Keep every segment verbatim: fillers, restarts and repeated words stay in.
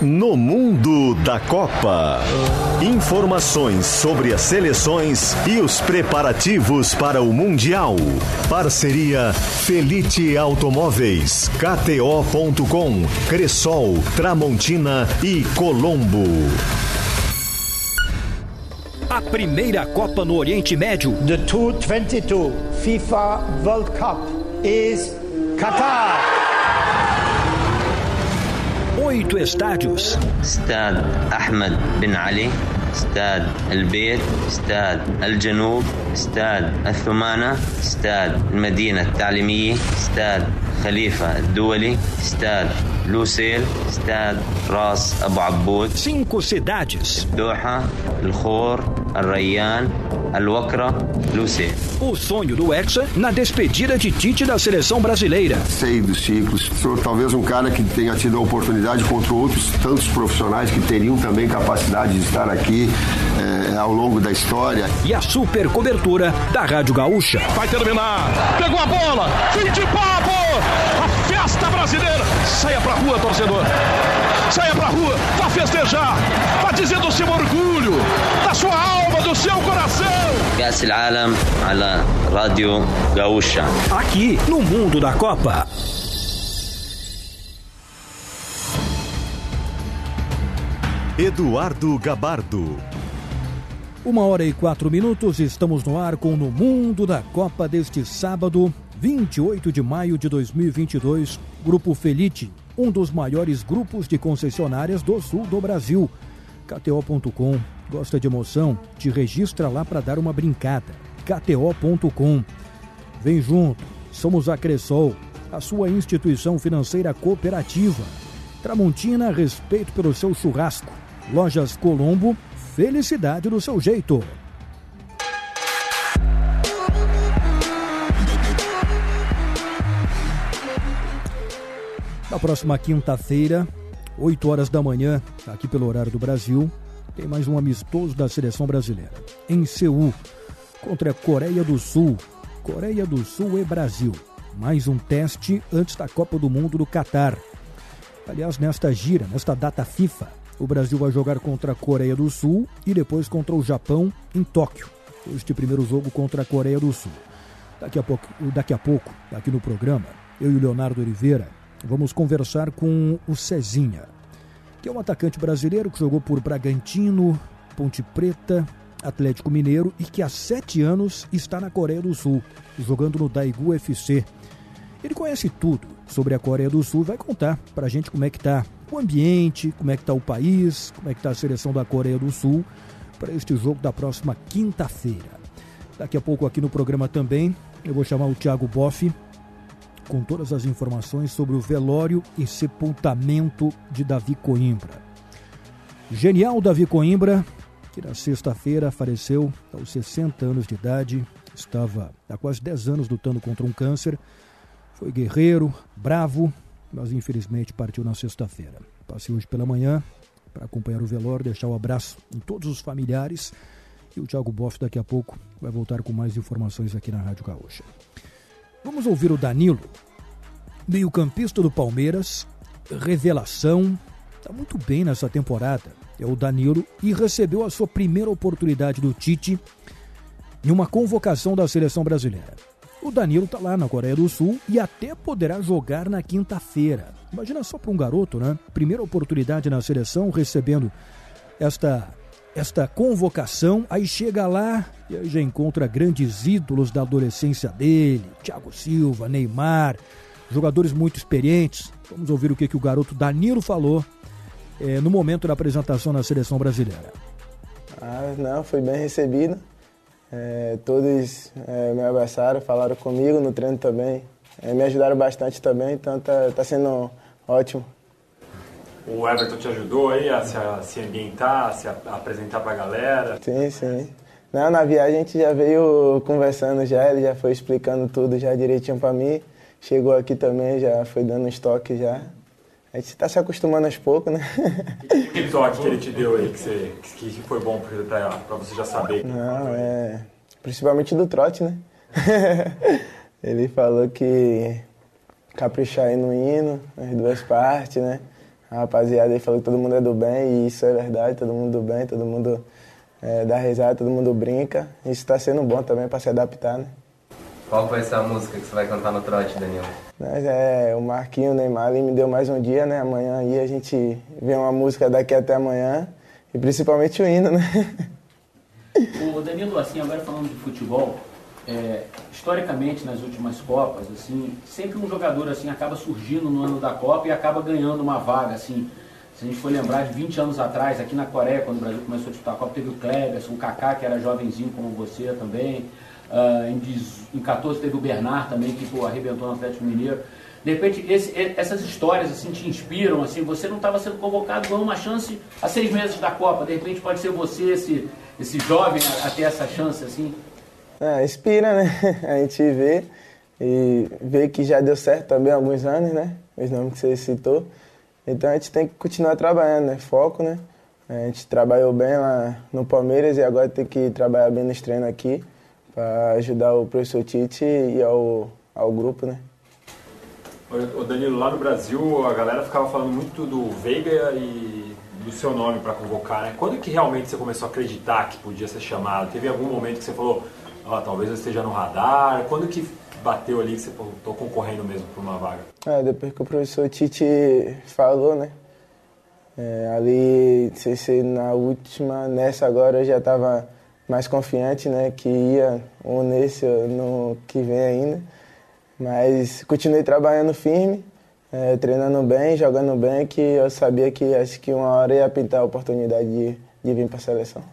No Mundo da Copa. Informações sobre as seleções e os preparativos para o Mundial. Parceria Felite Automóveis, K T O ponto com, Cressol, Tramontina e Colombo. A primeira Copa no Oriente Médio. The two thousand twenty-two FIFA World Cup is Qatar. Oito estádios. Estad Ahmed Ben Ali, Estad El Beit, Estad El Janub, Estad El Thumana, Estad Medina Talimiyya, Estad Khalifa Duwali, Estad Lusail, Estad Ras Abu Abbod. Cinco cidades. Doha, El Khor, El Rayyan, El Wakra, Lusail. O sonho do Hexa na despedida de Tite da seleção brasileira. Sei dos ciclos. Sou talvez um cara que tenha tido a oportunidade contra outros tantos profissionais que teriam também capacidade de estar aqui é, ao longo da história. E a super cobertura da Rádio Gaúcha. Vai terminar. Pegou a bola. Fim de papo. A festa brasileira. Saia pra rua, torcedor. Saia pra rua. Vá festejar. Vá dizendo o seu orgulho da sua alma, do seu coração. Ka'as al-Alam ala Rádio Gaúcha. Aqui no Mundo da Copa. Eduardo Gabardo. Uma hora e quatro minutos, estamos no ar com No Mundo da Copa deste sábado, vinte e oito de maio de dois mil e vinte e dois. Grupo Felite, um dos maiores grupos de concessionárias do sul do Brasil. K T O ponto com. Gosta de emoção? Te registra lá para dar uma brincada. K T O ponto com. Vem junto, somos a Cressol, a sua instituição financeira cooperativa. Tramontina, respeito pelo seu churrasco. Lojas Colombo, felicidade do seu jeito. Na próxima quinta-feira, oito horas da manhã, aqui pelo horário do Brasil, tem mais um amistoso da seleção brasileira. Em Seul, contra a Coreia do Sul. Coreia do Sul e Brasil. Mais um teste antes da Copa do Mundo do Catar. Aliás, nesta gira, nesta data FIFA, o Brasil vai jogar contra a Coreia do Sul e depois contra o Japão em Tóquio. Este primeiro jogo contra a Coreia do Sul. Daqui a pouco, daqui a pouco, aqui no programa, eu e o Leonardo Oliveira vamos conversar com o Cezinha, que é um atacante brasileiro que jogou por Bragantino, Ponte Preta, Atlético Mineiro e que há sete anos está na Coreia do Sul, jogando no Daegu F C. Ele conhece tudo sobre a Coreia do Sul e vai contar pra gente como é que tá o ambiente, como é que tá o país, como é que tá a seleção da Coreia do Sul para este jogo da próxima quinta-feira. Daqui a pouco aqui no programa também eu vou chamar o Thiago Boff com todas as informações sobre o velório e sepultamento de Davi Coimbra. Genial Davi Coimbra, que na sexta-feira faleceu aos sessenta anos de idade, estava há quase dez anos lutando contra um câncer, foi guerreiro, bravo, mas infelizmente partiu na sexta-feira. Passei hoje pela manhã para acompanhar o velório, deixar o abraço em todos os familiares e o Thiago Boff daqui a pouco vai voltar com mais informações aqui na Rádio Gaúcha. Vamos ouvir o Danilo, meio-campista do Palmeiras, revelação, está muito bem nessa temporada, é o Danilo, e recebeu a sua primeira oportunidade do Tite em uma convocação da seleção brasileira. O Danilo está lá na Coreia do Sul e até poderá jogar na quinta-feira. Imagina só para um garoto, né? Primeira oportunidade na seleção, recebendo esta... esta convocação, aí chega lá e aí já encontra grandes ídolos da adolescência dele, Thiago Silva, Neymar, jogadores muito experientes. Vamos ouvir o que, que o garoto Danilo falou é, no momento da apresentação na seleção brasileira. Ah, não, foi bem recebido. É, todos é, me abraçaram, falaram comigo no treino também. É, me ajudaram bastante também, então tá, tá sendo ótimo. O Everton te ajudou aí a se, a se ambientar, a se a, a apresentar pra galera? Sim, sim. Não, na viagem a gente já veio conversando já, ele já foi explicando tudo já direitinho pra mim. Chegou aqui também, já foi dando um estoque já. A gente tá se acostumando aos poucos, né? E que toque que ele te deu aí, que, você, que foi bom pra, pra você já saber? Não, é... Principalmente do trote, né? Ele falou que caprichar aí no hino, as duas partes, né? a rapaziada aí falou que todo mundo é do bem, e isso é verdade, todo mundo do bem, todo mundo é, dá risada, todo mundo brinca. Isso tá sendo bom também para se adaptar, né? Qual vai ser a música que você vai cantar no trote, Danilo? Mas é, o Marquinho, o Neymar ali me deu mais um dia, né? Amanhã aí a gente vê uma música daqui até amanhã, e principalmente o hino, né? O Danilo, assim, agora falando de futebol, é, historicamente nas últimas Copas, assim, sempre um jogador assim acaba surgindo no ano da Copa e acaba ganhando uma vaga, assim. Se a gente for lembrar de vinte anos atrás, aqui na Coreia, quando o Brasil começou a disputar a Copa, teve o Kleberson, o Kaká, que era jovenzinho como você também. Uh, em, em quatorze teve o Bernard também, que pô, arrebentou no Atlético Mineiro. De repente, esse, essas histórias assim, te inspiram, assim, você não estava sendo convocado, ganhou uma chance há seis meses da Copa, de repente pode ser você, esse, esse jovem, a, a ter essa chance, assim? É, inspira, né? A gente vê, e vê que já deu certo também há alguns anos, né? Os nomes que você citou. Então a gente tem que continuar trabalhando, né? Foco, né? A gente trabalhou bem lá no Palmeiras e agora tem que trabalhar bem nos treinos aqui para ajudar o professor Tite e ao, ao grupo, né? Ô Danilo, lá no Brasil a galera ficava falando muito do Veiga e do seu nome para convocar, né? Quando que realmente você começou a acreditar que podia ser chamado? Teve algum momento que você falou, ah, talvez eu esteja no radar? Quando que bateu ali que você estou concorrendo mesmo por uma vaga? É, depois que o professor Tite falou, né? É, ali, não sei se na última, nessa agora eu já estava mais confiante, né? Que ia ou nesse ou no que vem ainda. Mas continuei trabalhando firme, é, treinando bem, jogando bem, que eu sabia que acho que uma hora ia pintar a oportunidade de, de vir para a seleção.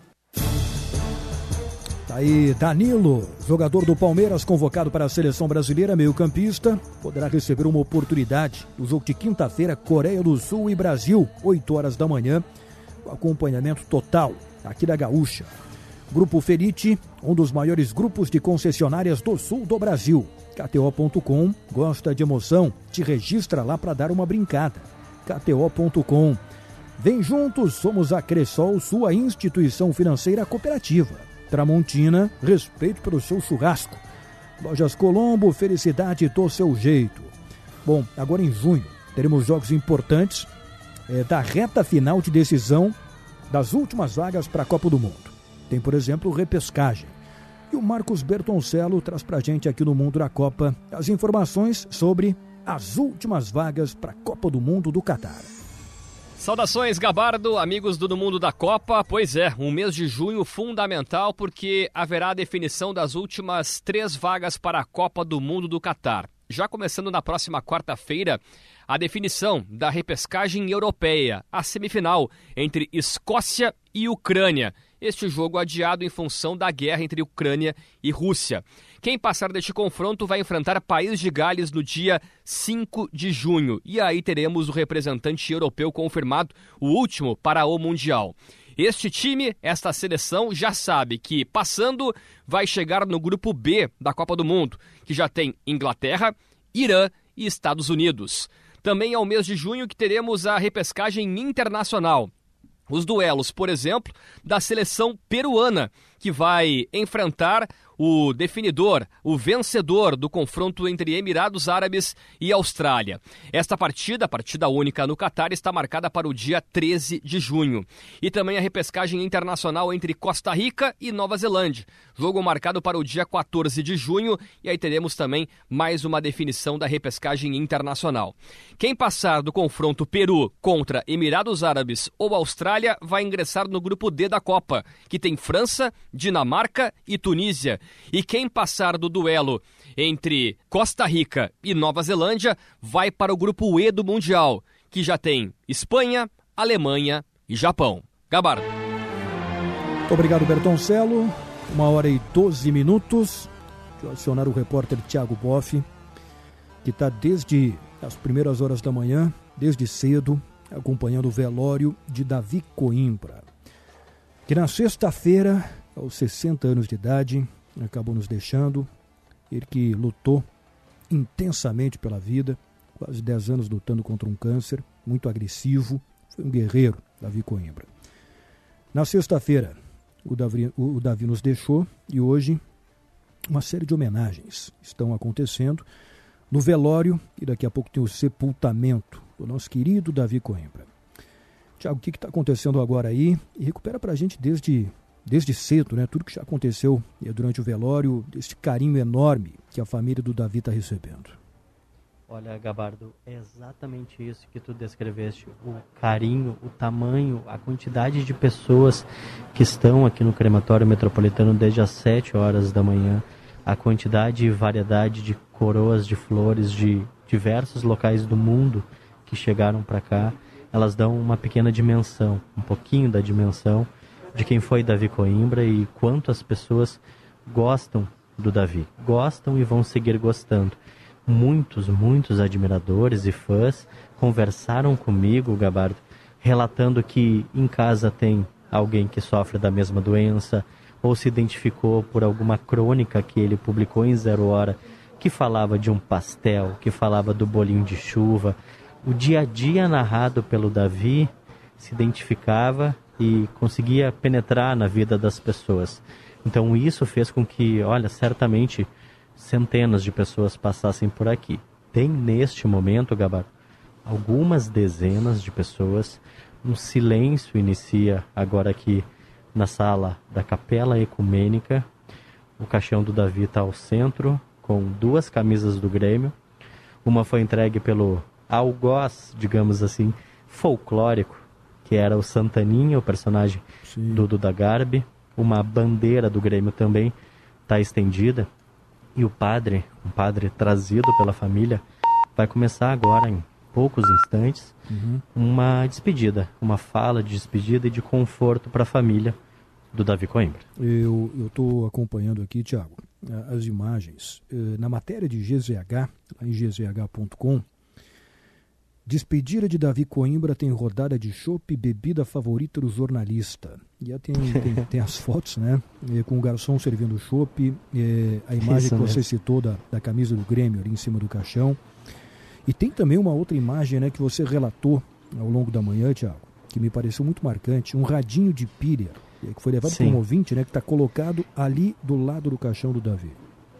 Tá aí Danilo, jogador do Palmeiras, convocado para a seleção brasileira, meio-campista, poderá receber uma oportunidade no jogo de quinta-feira, Coreia do Sul e Brasil, oito horas da manhã, com acompanhamento total aqui da Gaúcha. Grupo Felite, um dos maiores grupos de concessionárias do sul do Brasil. K T O ponto com, gosta de emoção? Te registra lá para dar uma brincada. K T O ponto com. Vem juntos, somos a Cressol, sua instituição financeira cooperativa. Tramontina, respeito pelo seu churrasco. Lojas Colombo, felicidade do seu jeito. Bom, agora em junho teremos jogos importantes é, da reta final de decisão das últimas vagas para a Copa do Mundo. Tem, por exemplo, repescagem. E o Marcos Bertoncello traz pra gente aqui no Mundo da Copa as informações sobre as últimas vagas para a Copa do Mundo do Catar. Saudações, Gabardo, amigos do No Mundo da Copa. Pois é, um mês de junho fundamental porque haverá a definição das últimas três vagas para a Copa do Mundo do Catar. Já começando na próxima quarta-feira, a definição da repescagem europeia, a semifinal entre Escócia e Ucrânia. Este jogo adiado em função da guerra entre Ucrânia e Rússia. Quem passar deste confronto vai enfrentar País de Gales no dia cinco de junho. E aí teremos o representante europeu confirmado, o último para o Mundial. Este time, esta seleção, já sabe que, passando, vai chegar no grupo B da Copa do Mundo, que já tem Inglaterra, Irã e Estados Unidos. Também é o mês de junho que teremos a repescagem internacional. Os duelos, por exemplo, da seleção peruana, que vai enfrentar o definidor, o vencedor do confronto entre Emirados Árabes e Austrália. Esta partida, a partida única no Catar, está marcada para o dia treze de junho. E também a repescagem internacional entre Costa Rica e Nova Zelândia. Jogo marcado para o dia quatorze de junho, e aí teremos também mais uma definição da repescagem internacional. Quem passar do confronto Peru contra Emirados Árabes ou Austrália vai ingressar no grupo D da Copa, que tem França, Dinamarca e Tunísia. E quem passar do duelo entre Costa Rica e Nova Zelândia vai para o grupo E do Mundial, que já tem Espanha, Alemanha e Japão. Gabardo. Muito obrigado, Bertoncello. Uma hora e doze minutos. Deixa eu acionar o repórter Thiago Boff, que está desde as primeiras horas da manhã, desde cedo, acompanhando o velório de Davi Coimbra, que na sexta-feira, aos sessenta anos de idade, acabou nos deixando. Ele que lutou intensamente pela vida, quase dez anos lutando contra um câncer, muito agressivo, foi um guerreiro, Davi Coimbra. Na sexta-feira, o Davi, o Davi nos deixou e hoje uma série de homenagens estão acontecendo no velório e daqui a pouco tem o sepultamento do nosso querido Davi Coimbra. Tiago, o que está acontecendo agora aí? E recupera para a gente desde, desde cedo, né? Tudo que já aconteceu durante o velório, desse carinho enorme que a família do Davi está recebendo. Olha, Gabardo, é exatamente isso que tu descreveste. O carinho, o tamanho, a quantidade de pessoas que estão aqui no crematório metropolitano desde as sete horas da manhã, a quantidade e variedade de coroas de flores de diversos locais do mundo que chegaram para cá, elas dão uma pequena dimensão, um pouquinho da dimensão de quem foi Davi Coimbra e quanto as pessoas gostam do Davi. Gostam e vão seguir gostando. Muitos, muitos admiradores e fãs conversaram comigo, Gabardo, relatando que em casa tem alguém que sofre da mesma doença ou se identificou por alguma crônica que ele publicou em Zero Hora, que falava de um pastel, que falava do bolinho de chuva. O dia a dia narrado pelo Davi se identificava e conseguia penetrar na vida das pessoas. Então isso fez com que, olha, certamente centenas de pessoas passassem por aqui. Tem neste momento, Gabar, algumas dezenas de pessoas. Um silêncio inicia agora aqui na sala da Capela Ecumênica. O caixão do Davi está ao centro, com duas camisas do Grêmio. Uma foi entregue pelo algoz, digamos assim, folclórico, que era o Santaninha, o personagem Sim. do Duda Garbi. Uma bandeira do Grêmio também está estendida. E o padre, um padre trazido pela família, vai começar agora, em poucos instantes, uhum. uma despedida, uma fala de despedida e de conforto para a família do Davi Coimbra. Eu estou acompanhando aqui, Tiago, as imagens. Na matéria de G Z H, lá em g z h ponto com, despedida de Davi Coimbra tem rodada de chopp e bebida favorita do jornalista. E aí tem, tem, tem as fotos, né? Com o garçom servindo chopp, a imagem Isso que você mesmo. citou da, da camisa do Grêmio ali em cima do caixão. E tem também uma outra imagem, né, que você relatou ao longo da manhã, Tiago, que me pareceu muito marcante, um radinho de pilha, que foi levado por um ouvinte, né, que está colocado ali do lado do caixão do Davi.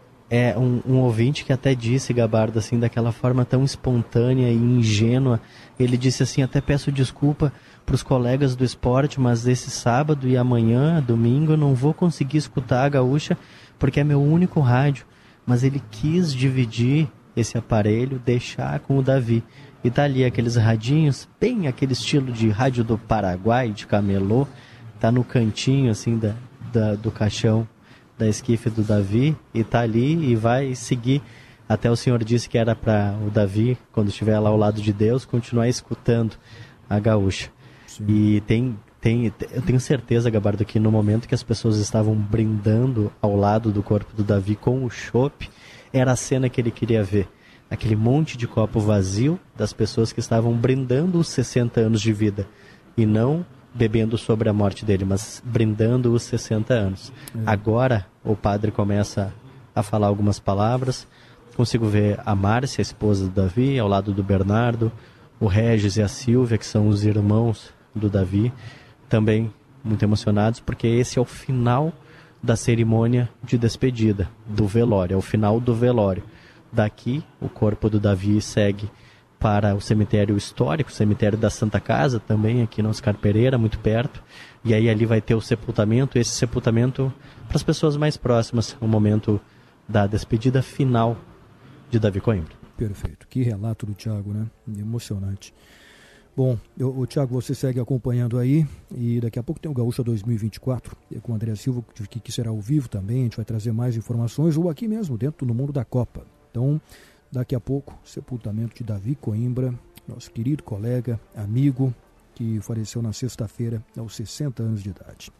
É um, um ouvinte que até disse, Gabardo, assim, daquela forma tão espontânea e ingênua, ele disse assim, até peço desculpa para os colegas do esporte, mas esse sábado e amanhã, domingo, eu não vou conseguir escutar a Gaúcha, porque é meu único rádio, mas ele quis dividir esse aparelho, deixar com o Davi, e tá ali aqueles radinhos, bem aquele estilo de rádio do Paraguai, de camelô, tá no cantinho, assim, da, da, do caixão da esquife do Davi, e tá ali e vai seguir. Até o senhor disse que era para o Davi, quando estiver lá ao lado de Deus, continuar escutando a Gaúcha. Sim. E tem, tem, eu tenho certeza, Gabardo, que no momento que as pessoas estavam brindando ao lado do corpo do Davi com o chopp, era a cena que ele queria ver. Aquele monte de copo vazio das pessoas que estavam brindando os sessenta anos de vida, e não bebendo sobre a morte dele, mas brindando os sessenta anos. É. Agora o padre começa a falar algumas palavras. Consigo ver a Márcia, a esposa do Davi, ao lado do Bernardo, o Regis e a Silvia, que são os irmãos do Davi, também muito emocionados, porque esse é o final da cerimônia de despedida, do velório, é o final do velório. Daqui, o corpo do Davi segue para o cemitério histórico, o cemitério da Santa Casa, também aqui no Oscar Pereira, muito perto. E aí ali vai ter o sepultamento, esse sepultamento para as pessoas mais próximas, o momento da despedida final de Davi Coimbra. Perfeito. Que relato do Thiago, né? Emocionante. Bom, eu, o Thiago, você segue acompanhando aí, e daqui a pouco tem o Gaúcha dois mil e vinte e quatro, com o André Silva, que, que será ao vivo também, a gente vai trazer mais informações, ou aqui mesmo, dentro do mundo da Copa. Então, daqui a pouco, sepultamento de Davi Coimbra, nosso querido colega, amigo, que faleceu na sexta-feira, aos sessenta anos de idade.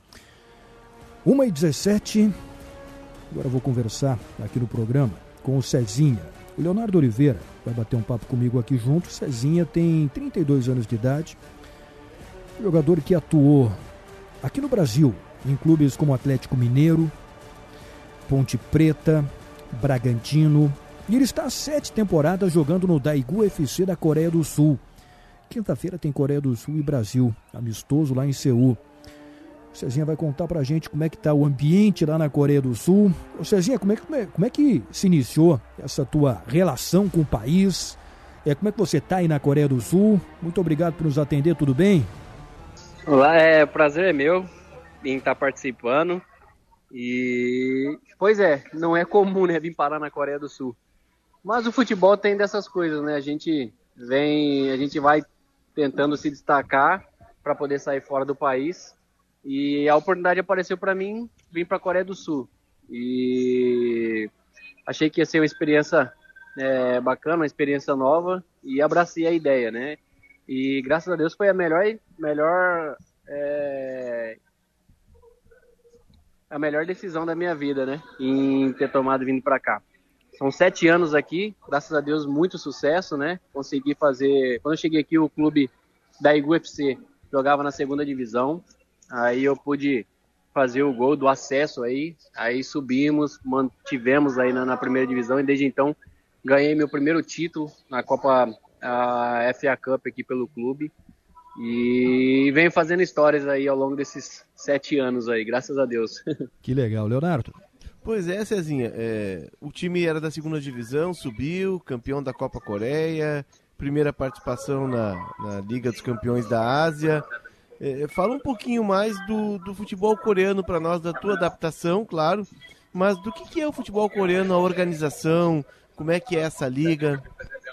uma e dezessete, agora eu vou conversar aqui no programa com o Cezinha. O Leonardo Oliveira vai bater um papo comigo aqui junto. O Cezinha tem trinta e dois anos de idade, jogador que atuou aqui no Brasil, em clubes como Atlético Mineiro, Ponte Preta, Bragantino, e ele está há sete temporadas jogando no Daegu F C da Coreia do Sul. Quinta-feira tem Coreia do Sul e Brasil, amistoso lá em Seul. O Cezinha vai contar pra gente como é que tá o ambiente lá na Coreia do Sul. Ô Cezinha, como é, que, como, é, como é que se iniciou essa tua relação com o país? É, como é que você tá aí na Coreia do Sul? Muito obrigado por nos atender, tudo bem? Olá, é prazer é meu em estar participando. E pois é, não é comum, né, vir parar na Coreia do Sul. Mas o futebol tem dessas coisas, né? A gente vem, a gente vai tentando se destacar para poder sair fora do país. E a oportunidade apareceu para mim vir para a Coreia do Sul. E achei que ia ser uma experiência é, bacana, uma experiência nova, e abracei a ideia, né? E graças a Deus foi a melhor, melhor é, a melhor decisão da minha vida, né? Em ter tomado vindo para cá. São sete anos aqui, graças a Deus, muito sucesso, né? Consegui fazer... Quando eu cheguei aqui, o clube da Daegu F C jogava na segunda divisão. Aí eu pude fazer o gol do acesso aí. Aí subimos, mantivemos aí na, na primeira divisão. E desde então, ganhei meu primeiro título na Copa a F A Cup aqui pelo clube. E venho fazendo histórias aí ao longo desses sete anos aí, graças a Deus. Que legal, Leonardo. Pois é, Cezinha, é, o time era da segunda divisão, subiu, campeão da Copa Coreia, primeira participação na, na Liga dos Campeões da Ásia. É, fala um pouquinho mais do, do futebol coreano para nós, da tua adaptação, claro, mas do que, que é o futebol coreano, a organização, como é que é essa liga?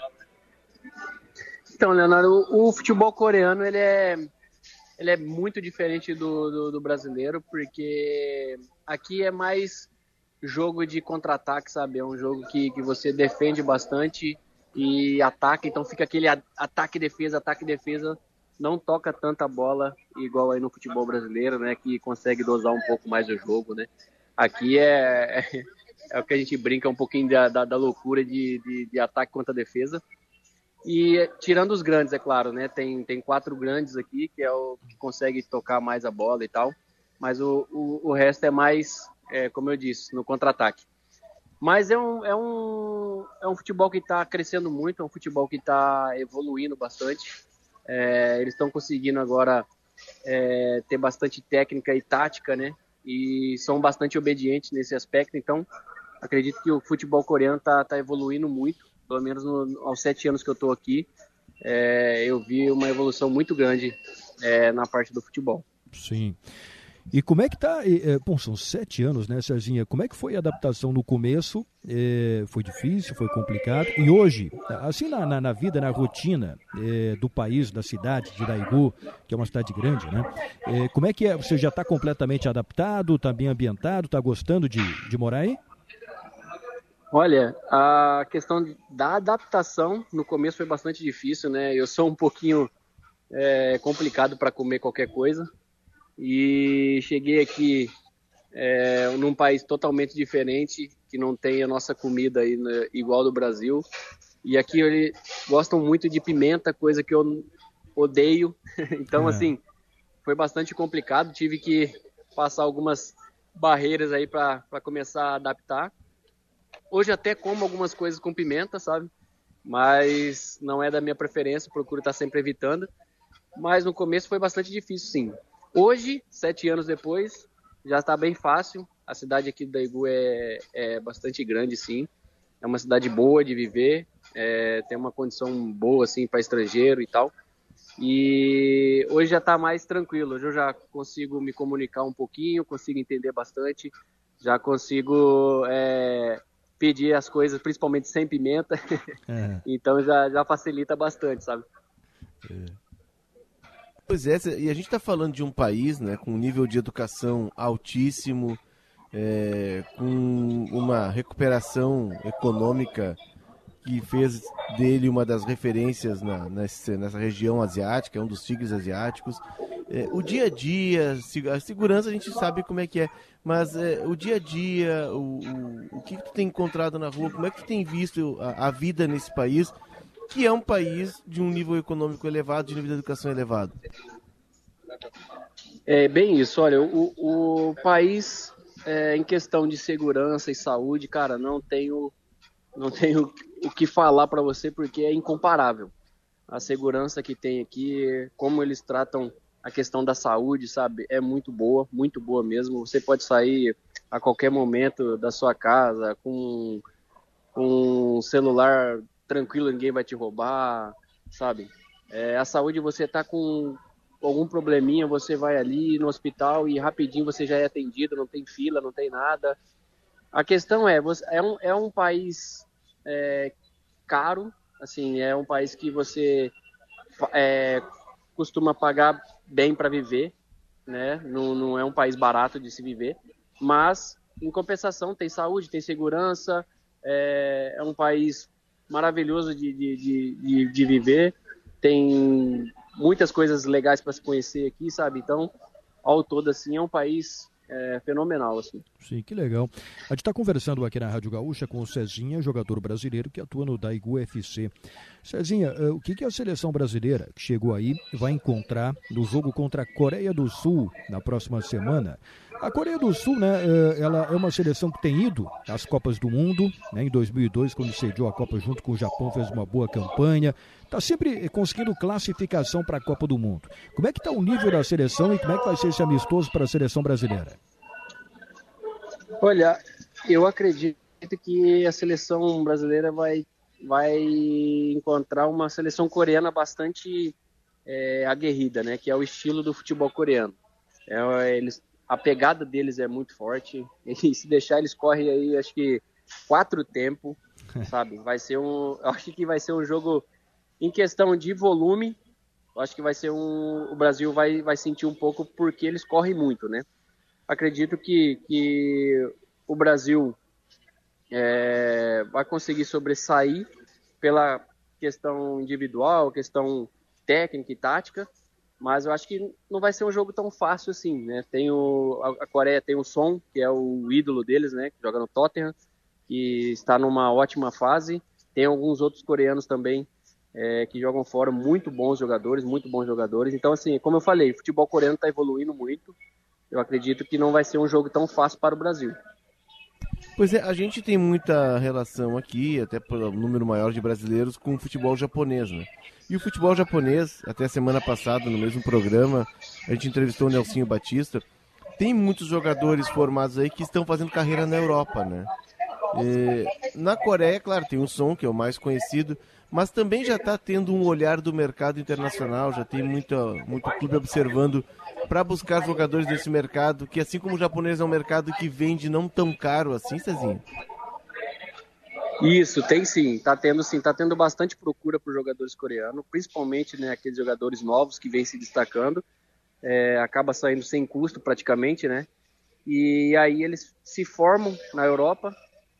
Então, Leonardo, o, o futebol coreano ele é, ele é muito diferente do, do, do brasileiro, porque aqui é mais jogo de contra-ataque, sabe? É um jogo que, que você defende bastante e ataca, então fica aquele ataque-defesa, ataque-defesa, não toca tanta bola igual aí no futebol brasileiro, né? Que consegue dosar um pouco mais o jogo, né? Aqui é, é, é o que a gente brinca um pouquinho da, da, da loucura de, de, de ataque contra defesa. E tirando os grandes, é claro, né? Tem, tem quatro grandes aqui, que é o que consegue tocar mais a bola e tal, mas o, o, o resto é mais... É, como eu disse, no contra-ataque. Mas é um, é um, é um futebol que está crescendo muito, é um futebol que está evoluindo bastante. É, eles estão conseguindo agora é, ter bastante técnica e tática, né? E são bastante obedientes nesse aspecto. Então, acredito que o futebol coreano está tá evoluindo muito. Pelo menos no, aos sete anos que eu estou aqui, é, eu vi uma evolução muito grande é, na parte do futebol. Sim. E como é que tá, é, bom, são sete anos, né, Serginha? Como é que foi a adaptação no começo? É, foi difícil, foi complicado? E hoje, assim na, na, na vida, na rotina é, do país, da cidade de Daegu, que é uma cidade grande, né? É, como é que é? Você já está completamente adaptado, está bem ambientado, está gostando de, de morar aí? Olha, a questão da adaptação no começo foi bastante difícil, né? Eu sou um pouquinho é, complicado para comer qualquer coisa. E cheguei aqui é, num país totalmente diferente, que não tem a nossa comida aí, né, igual do Brasil. E aqui eles gostam muito de pimenta, coisa que eu odeio. Então, é. assim, foi bastante complicado. Tive que passar algumas barreiras aí para começar a adaptar. Hoje até como algumas coisas com pimenta, sabe? Mas não é da minha preferência, procuro estar sempre evitando. Mas no começo foi bastante difícil, sim. Hoje, sete anos depois, já está bem fácil. A cidade aqui do Daegu é, é bastante grande, sim. É uma cidade boa de viver, é, tem uma condição boa assim, para estrangeiro e tal. E hoje já está mais tranquilo. Hoje eu já consigo me comunicar um pouquinho, consigo entender bastante. Já consigo é, pedir as coisas, principalmente sem pimenta. É. Então já, já facilita bastante, sabe? É. Pois é, e a gente está falando de um país, né, com um nível de educação altíssimo, é, com uma recuperação econômica que fez dele uma das referências na, nessa, nessa região asiática, é um dos tigres asiáticos. É, o dia a dia, a segurança a gente sabe como é que é, mas é, o dia a dia, o, o, o que tu tem encontrado na rua, como é que tu tem visto a, a vida nesse país, que é um país de um nível econômico elevado, de nível de educação elevado? É bem isso, olha, o, o país é, em questão de segurança e saúde, cara, não tenho, não tenho o que falar para você porque é incomparável. A segurança que tem aqui, como eles tratam a questão da saúde, sabe, é muito boa, muito boa mesmo. Você pode sair a qualquer momento da sua casa com, com um celular tranquilo, ninguém vai te roubar, sabe? É, a saúde, você tá com, algum probleminha, você vai ali no hospital e rapidinho você já é atendido, não tem fila, não tem nada. A questão é, você, é, um, é um país é, caro, assim, é um país que você é, costuma pagar bem para viver, né? Não, não é um país barato de se viver, mas em compensação tem saúde, tem segurança, é, é um país maravilhoso de, de, de, de, de viver, tem muitas coisas legais para se conhecer aqui, sabe? Então, ao todo, assim, é um país é, fenomenal, assim. Sim, que legal. A gente está conversando aqui na Rádio Gaúcha com o Cezinha, jogador brasileiro que atua no Daegu F C. Cezinha, o que, que a seleção brasileira que chegou aí vai encontrar no jogo contra a Coreia do Sul na próxima semana? A Coreia do Sul, né, ela é uma seleção que tem ido às Copas do Mundo, né, em dois mil e dois, quando sediou a Copa junto com o Japão, fez uma boa campanha, está sempre conseguindo classificação para a Copa do Mundo. Como é que está o nível da seleção e como é que vai ser esse amistoso para a seleção brasileira? Olha, eu acredito que a seleção brasileira vai, vai encontrar uma seleção coreana bastante é, aguerrida, né, que é o estilo do futebol coreano. É, eles A pegada deles é muito forte, e se deixar eles correm aí, acho que quatro tempos, sabe? Vai ser um, acho que vai ser um jogo em questão de volume. Acho que vai ser um, o Brasil vai, vai sentir um pouco porque eles correm muito, né? Acredito que, que o Brasil é, vai conseguir sobressair pela questão individual, questão técnica e tática. Mas eu acho que não vai ser um jogo tão fácil assim, né? Tem o, a Coreia tem o Son, que é o ídolo deles, né? Que joga no Tottenham, que está numa ótima fase. Tem alguns outros coreanos também é, que jogam fora, muito bons jogadores, muito bons jogadores. Então, assim, como eu falei, o futebol coreano está evoluindo muito. Eu acredito que não vai ser um jogo tão fácil para o Brasil. Pois é, a gente tem muita relação aqui, até pelo número maior de brasileiros, com o futebol japonês, né? E o futebol japonês, até a semana passada, no mesmo programa, a gente entrevistou o Nelsinho Batista, tem muitos jogadores formados aí que estão fazendo carreira na Europa, né? E, na Coreia, claro, tem o Son, que é o mais conhecido, mas também já está tendo um olhar do mercado internacional, já tem muito, muito clube observando para buscar jogadores desse mercado, que assim como o japonês é um mercado que vende não tão caro assim, Cezinha? Isso, tem sim, tá tendo sim, tá tendo bastante procura por jogadores coreanos, principalmente, né, aqueles jogadores novos que vêm se destacando, é, acaba saindo sem custo praticamente, né, e aí eles se formam na Europa,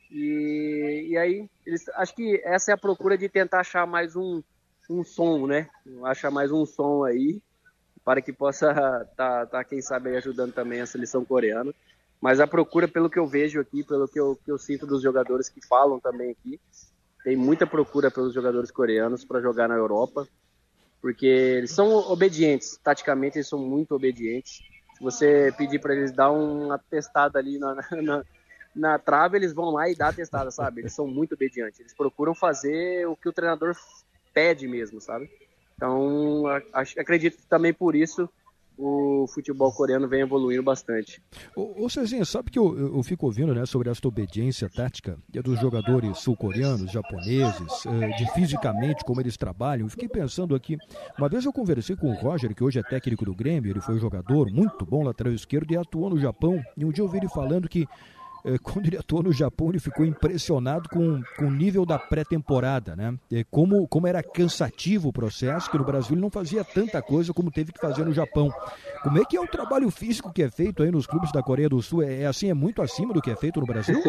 e, e aí eles, acho que essa é a procura de tentar achar mais um, um som, né, achar mais um som aí, para que possa tá, tá, quem sabe, aí ajudando também a seleção coreana. Mas a procura, pelo que eu vejo aqui, pelo que eu, que eu sinto dos jogadores que falam também aqui, tem muita procura pelos jogadores coreanos para jogar na Europa, porque eles são obedientes, taticamente eles são muito obedientes. Se você pedir para eles dar uma testada ali na, na, na trave, eles vão lá e dá a testada, sabe? Eles são muito obedientes, eles procuram fazer o que o treinador pede mesmo, sabe? Então, acredito que também por isso o futebol coreano vem evoluindo bastante. Ô, ô Cezinha, sabe que eu, eu fico ouvindo, né, sobre essa obediência tática dos jogadores sul-coreanos, japoneses, eh, de fisicamente como eles trabalham. Eu fiquei pensando aqui, uma vez eu conversei com o Roger, que hoje é técnico do Grêmio, ele foi jogador muito bom, lateral esquerdo, e atuou no Japão, e um dia eu ouvi ele falando que quando ele atuou no Japão, ele ficou impressionado com, com o nível da pré-temporada, né? Como, como era cansativo o processo, que no Brasil ele não fazia tanta coisa como teve que fazer no Japão. Como é que é o trabalho físico que é feito aí nos clubes da Coreia do Sul? É, é assim, é muito acima do que é feito no Brasil?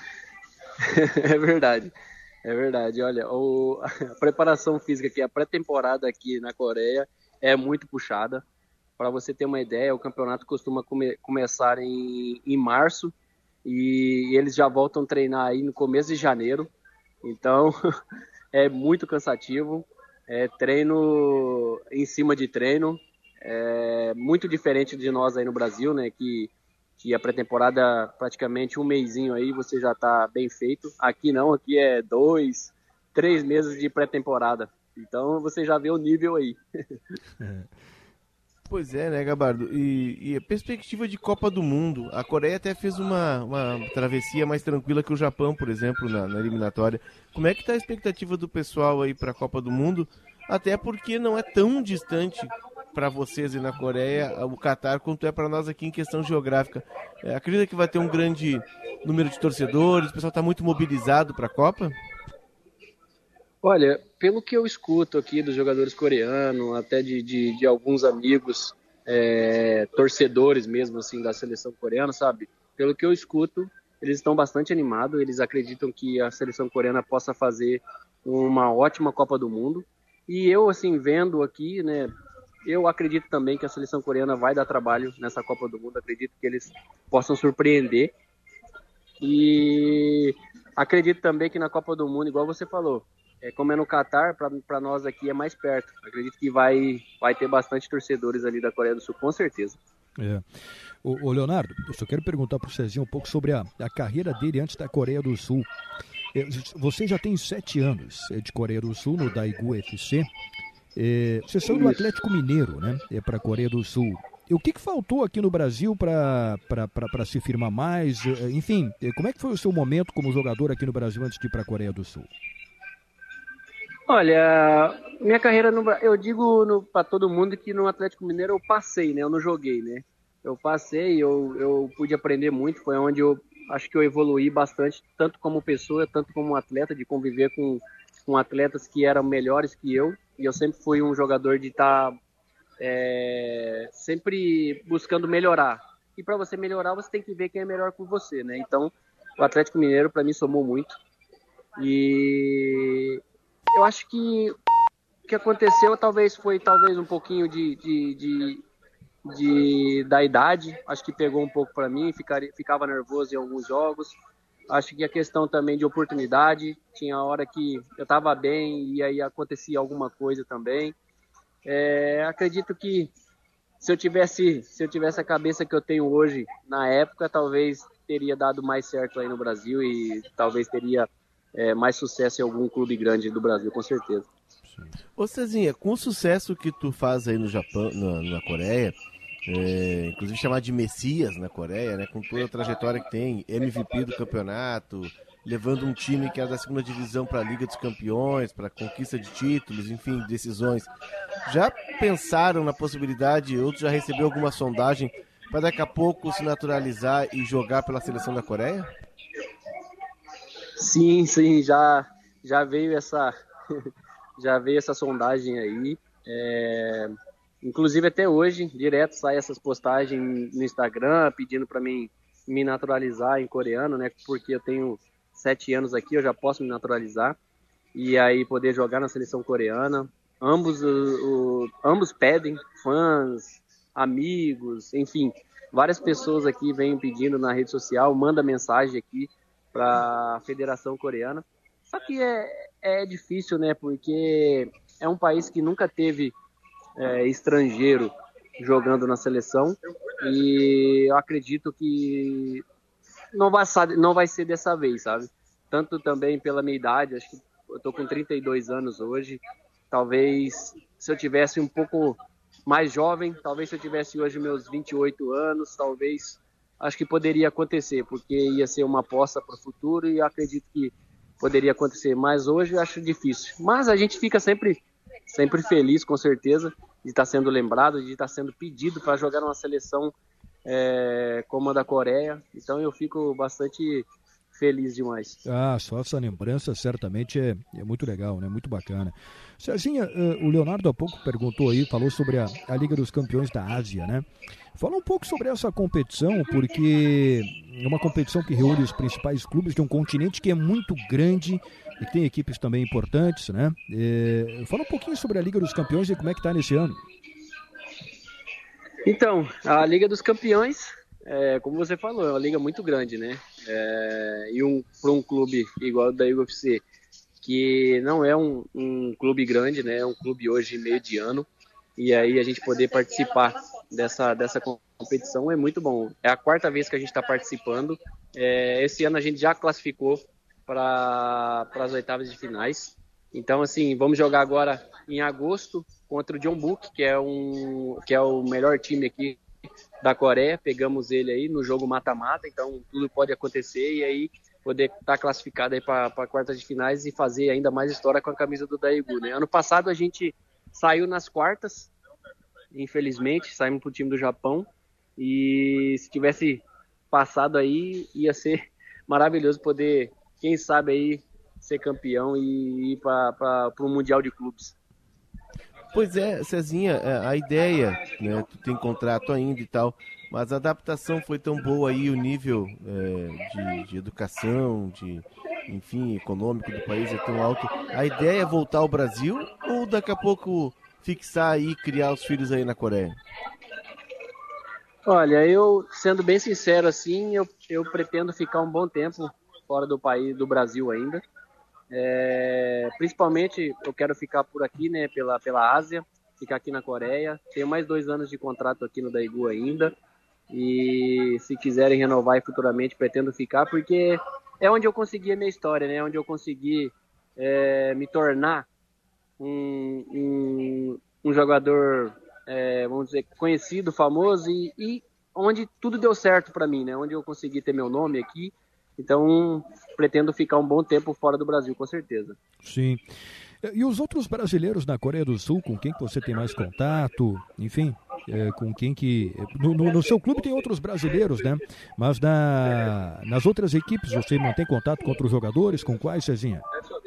É verdade, é verdade. Olha, o, a preparação física aqui, a pré-temporada aqui na Coreia é muito puxada. Para você ter uma ideia, o campeonato costuma come, começar em, em março, e eles já voltam a treinar aí no começo de janeiro, então é muito cansativo, é treino em cima de treino, é muito diferente de nós aí no Brasil, né, que, que a pré-temporada praticamente um mesinho aí você já tá bem feito. Aqui não, aqui é dois, três meses de pré-temporada, então você já vê o nível aí. Pois é, né, Gabardo? E, e a perspectiva de Copa do Mundo, a Coreia até fez uma, uma travessia mais tranquila que o Japão, por exemplo, na, na eliminatória. Como é que está a expectativa do pessoal aí para a Copa do Mundo? até porque não é tão distante para vocês aí na Coreia o Catar quanto é para nós aqui em questão geográfica. É, acredita que vai ter um grande número de torcedores, o pessoal está muito mobilizado para a Copa? Olha, pelo que eu escuto aqui dos jogadores coreanos, até de, de, de alguns amigos, é, torcedores mesmo assim da seleção coreana, sabe? Pelo que eu escuto, eles estão bastante animados, eles acreditam que a seleção coreana possa fazer uma ótima Copa do Mundo. E eu, assim, vendo aqui, né, eu acredito também que a seleção coreana vai dar trabalho nessa Copa do Mundo, acredito que eles possam surpreender. E acredito também que na Copa do Mundo, igual você falou, é, como é no Catar, para nós aqui é mais perto. Acredito que vai, vai ter bastante torcedores ali da Coreia do Sul, com certeza. É. Ô, ô Leonardo, eu só quero perguntar para o Cezinha um pouco sobre a, a carreira dele antes da Coreia do Sul. É, você já tem sete anos de Coreia do Sul no Daegu F C. É, você saiu do Atlético Mineiro, né, é, para a Coreia do Sul. E o que, que faltou aqui no Brasil para se firmar mais? Enfim, como é que foi o seu momento como jogador aqui no Brasil antes de ir para a Coreia do Sul? Olha, minha carreira, no, eu digo para todo mundo que no Atlético Mineiro eu passei, né? Eu não joguei, né? Eu passei, eu, eu pude aprender muito, foi onde eu acho que eu evoluí bastante, tanto como pessoa, tanto como atleta, de conviver com, com atletas que eram melhores que eu, e eu sempre fui um jogador de estar tá, é, sempre buscando melhorar. E para você melhorar, você tem que ver quem é melhor com você, né? Então, o Atlético Mineiro para mim somou muito. E eu acho que o que aconteceu talvez foi talvez um pouquinho de, de, de, de da idade. Acho que pegou um pouco para mim, ficaria, ficava nervoso em alguns jogos. Acho que a questão também de oportunidade. Tinha hora que eu estava bem e aí acontecia alguma coisa também. É, acredito que se eu tivesse se eu tivesse a cabeça que eu tenho hoje, na época, talvez teria dado mais certo aí no Brasil e talvez teria É, mais sucesso em algum clube grande do Brasil, com certeza. Ô Cezinha, com o sucesso que tu faz aí no Japão, na, na Coreia, é, inclusive chamado de Messias na Coreia, né, com toda a trajetória que tem, M V P do campeonato, levando um time que é da segunda divisão para a Liga dos Campeões, para conquista de títulos, enfim, decisões. Já pensaram na possibilidade, outros já recebeu alguma sondagem para daqui a pouco se naturalizar e jogar pela seleção da Coreia? Sim, sim, já, já veio essa já veio essa sondagem aí. É, inclusive até hoje, direto sai essas postagens no Instagram pedindo para mim me naturalizar em coreano, né? Porque eu tenho sete anos aqui, eu já posso me naturalizar e aí poder jogar na seleção coreana. Ambos, o, o, ambos pedem, fãs, amigos, enfim, várias pessoas aqui vêm pedindo na rede social, manda mensagem aqui para a Federação Coreana. Só que é, é difícil, né? Porque é um país que nunca teve é, estrangeiro jogando na seleção e eu acredito que não vai, não vai ser dessa vez, sabe? Tanto também pela minha idade, acho que eu tô com trinta e dois anos hoje, talvez se eu tivesse um pouco mais jovem, talvez se eu tivesse hoje meus vinte e oito anos, talvez acho que poderia acontecer, porque ia ser uma aposta para o futuro e eu acredito que poderia acontecer, mas hoje eu acho difícil. Mas a gente fica sempre, sempre feliz, com certeza, de estar sendo lembrado, de estar sendo pedido para jogar numa seleção é, como a da Coreia, então eu fico bastante feliz demais. Ah, só essa lembrança certamente é, é muito legal, né? Muito bacana. Cezinha, uh, o Leonardo há pouco perguntou aí, falou sobre a, a Liga dos Campeões da Ásia, né? Fala um pouco sobre essa competição, porque é uma competição que reúne os principais clubes de um continente que é muito grande e que tem equipes também importantes, né? É, fala um pouquinho sobre a Liga dos Campeões e como é que está nesse ano. Então, a Liga dos Campeões, é, como você falou, é uma liga muito grande, né? É, e um, para um clube igual o da U F C, que não é um, um clube grande, né? É um clube hoje mediano, e aí a gente poder participar dessa, dessa competição é muito bom. É a quarta vez que a gente está participando. É, esse ano a gente já classificou para as oitavas de finais. Então, assim, vamos jogar agora em agosto contra o Jeonbuk, que é, um, que é o melhor time aqui da Coreia. Pegamos ele aí no jogo mata-mata, então tudo pode acontecer e aí poder estar tá classificado aí para quartas de finais e fazer ainda mais história com a camisa do Daegu, né? Ano passado a gente saiu nas quartas, infelizmente, saímos pro time do Japão, e se tivesse passado aí, ia ser maravilhoso poder, quem sabe aí, ser campeão e ir para o Mundial de Clubes. Pois é, Cezinha, a ideia, né, tu tem contrato ainda e tal, mas a adaptação foi tão boa aí, o nível é, de, de educação, de, enfim, econômico do país é tão alto. A ideia é voltar ao Brasil ou daqui a pouco fixar aí e criar os filhos aí na Coreia? Olha, eu, sendo bem sincero assim, eu, eu pretendo ficar um bom tempo fora do país, do Brasil ainda. É, principalmente eu quero ficar por aqui, né, pela, pela Ásia, ficar aqui na Coreia. Tenho mais dois anos de contrato aqui no Daegu ainda, e se quiserem renovar futuramente, pretendo ficar, porque é onde eu consegui a minha história, né, onde eu consegui é, me tornar um, um, um jogador, é, vamos dizer, conhecido, famoso, e, e onde tudo deu certo para mim, né, onde eu consegui ter meu nome aqui. Então, pretendo ficar um bom tempo fora do Brasil, com certeza. Sim. E os outros brasileiros na Coreia do Sul, com quem que você tem mais contato? Enfim, é, com quem que... No, no, no seu clube tem outros brasileiros, né? Mas na, nas outras equipes você mantém contato com outros jogadores? Com quais, Cezinha?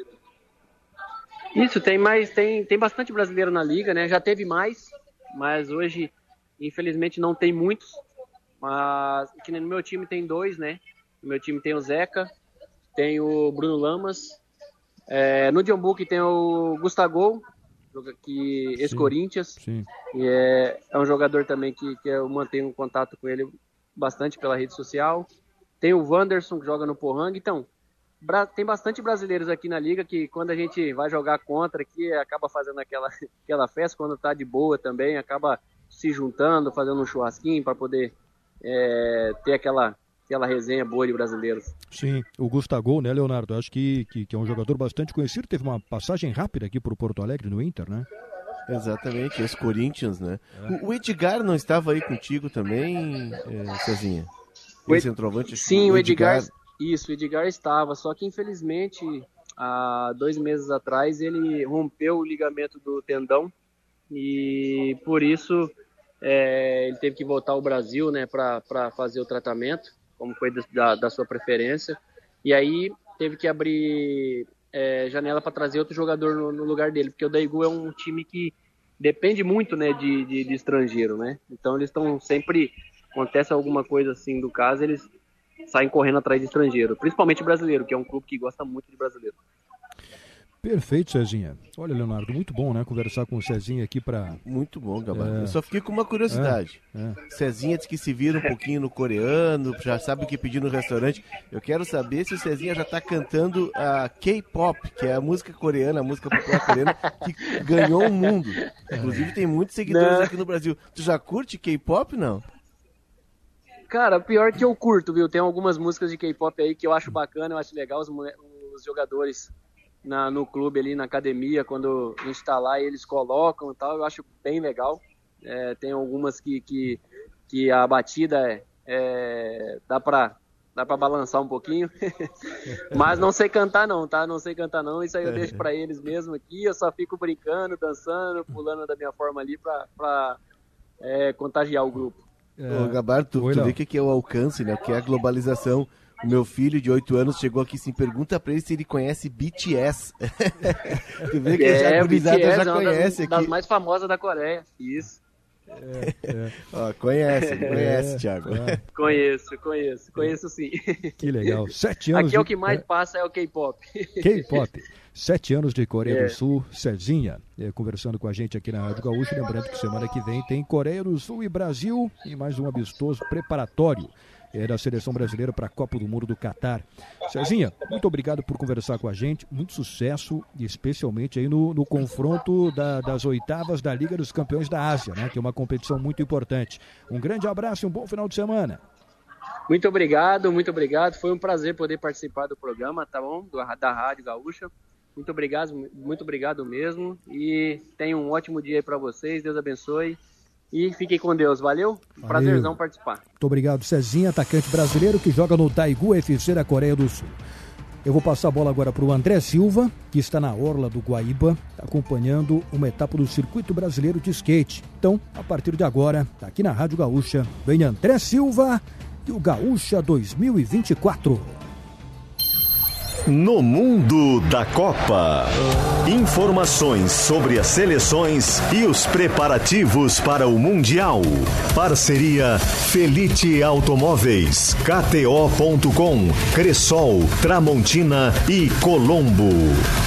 Isso, tem mais, tem, tem bastante brasileiro na liga, né? Já teve mais, mas hoje, infelizmente, não tem muitos. Mas que no meu time tem dois, né? No meu time tem o Zeca, tem o Bruno Lamas, é, no Jeonbuk tem o Gustavo, que ex-Corinthians, e é, é um jogador também que, que eu mantenho contato com ele bastante pela rede social. Tem o Wanderson, que joga no Pohang. Então, bra- tem bastante brasileiros aqui na liga que quando a gente vai jogar contra aqui, acaba fazendo aquela, aquela festa, quando tá de boa também, acaba se juntando, fazendo um churrasquinho para poder é, ter aquela... aquela resenha boa de brasileiros. Sim, o Gustavo, né, Leonardo? Acho que, que, que é um jogador bastante conhecido, teve uma passagem rápida aqui para o Porto Alegre, no Inter, né? Exatamente, esse Corinthians, né? É. O, o Edgar não estava aí contigo também, é, Cezinha? O Ed... centroavante, Sim, o Edgar... Edgar, isso, o Edgar estava, só que infelizmente, há dois meses atrás, ele rompeu o ligamento do tendão e por isso é, ele teve que voltar ao Brasil, né, para fazer o tratamento, como foi da, da sua preferência, e aí teve que abrir é, janela para trazer outro jogador no, no lugar dele, porque o Daegu é um time que depende muito, né, de, de, de estrangeiro, né, então eles estão sempre, acontece alguma coisa assim do caso, eles saem correndo atrás de estrangeiro, principalmente brasileiro, que é um clube que gosta muito de brasileiro. Perfeito, Cezinha. Olha, Leonardo, muito bom, né, conversar com o Cezinha aqui para... Muito bom, Gabardo. É... Eu só fiquei com uma curiosidade. É, é. Cezinha disse que se vira um pouquinho no coreano, já sabe o que pedir no restaurante. Eu quero saber se o Cezinha já está cantando a K-pop, que é a música coreana, a música popular coreana, que ganhou o mundo. Inclusive tem muitos seguidores não. aqui no Brasil. Tu já curte K-pop, não? Cara, pior que eu curto, viu? Tem algumas músicas de K-pop aí que eu acho bacana, eu acho legal os, os jogadores... Na, no clube ali, na academia, quando a gente tá lá e eles colocam e tal, eu acho bem legal. É, tem algumas que, que, que a batida é, é, dá pra, dá pra balançar um pouquinho, mas não sei cantar não, tá? Não sei cantar não, isso aí eu deixo pra eles mesmo aqui, eu só fico brincando, dançando, pulando da minha forma ali pra, pra é, contagiar o grupo. É. Ô, Gabardo, tu, tu vê o que é o alcance, né? O que é a globalização. O meu filho de oito anos chegou aqui assim, pergunta pra ele se ele conhece B T S. Tu vê que é, a gurizada já é uma conhece das, aqui. das mais famosas da Coreia, isso. É, é. Ó, conhece, conhece, é, Thiago. É. Conheço, conheço, conheço sim. Que legal, sete anos. Aqui é o que mais de... passa é o K-pop. K-pop, sete anos de Coreia é. do Sul, Cezinha, é, conversando com a gente aqui na Rádio Gaúcha, lembrando que semana que vem tem Coreia do Sul e Brasil, e mais um amistoso preparatório é, da seleção brasileira para a Copa do Mundo do Catar. Cezinha, muito obrigado por conversar com a gente, muito sucesso, especialmente aí no, no confronto da, das oitavas da Liga dos Campeões da Ásia, né, que é uma competição muito importante. Um grande abraço e um bom final de semana. Muito obrigado, muito obrigado, foi um prazer poder participar do programa, tá bom, do, da Rádio Gaúcha. Muito obrigado, muito obrigado mesmo, e tenham um ótimo dia aí para vocês, Deus abençoe. E fiquem com Deus, valeu? valeu? Prazerzão participar. Muito obrigado, Cezinha, atacante brasileiro que joga no Daegu F C da Coreia do Sul. Eu vou passar a bola agora para o André Silva, que está na orla do Guaíba, acompanhando uma etapa do Circuito Brasileiro de Skate. Então, a partir de agora, aqui na Rádio Gaúcha, vem André Silva e o Gaúcha dois mil e vinte e quatro. No mundo da Copa, informações sobre as seleções e os preparativos para o Mundial. Parceria Felite Automóveis, K T O ponto com, Cressol, Tramontina e Colombo.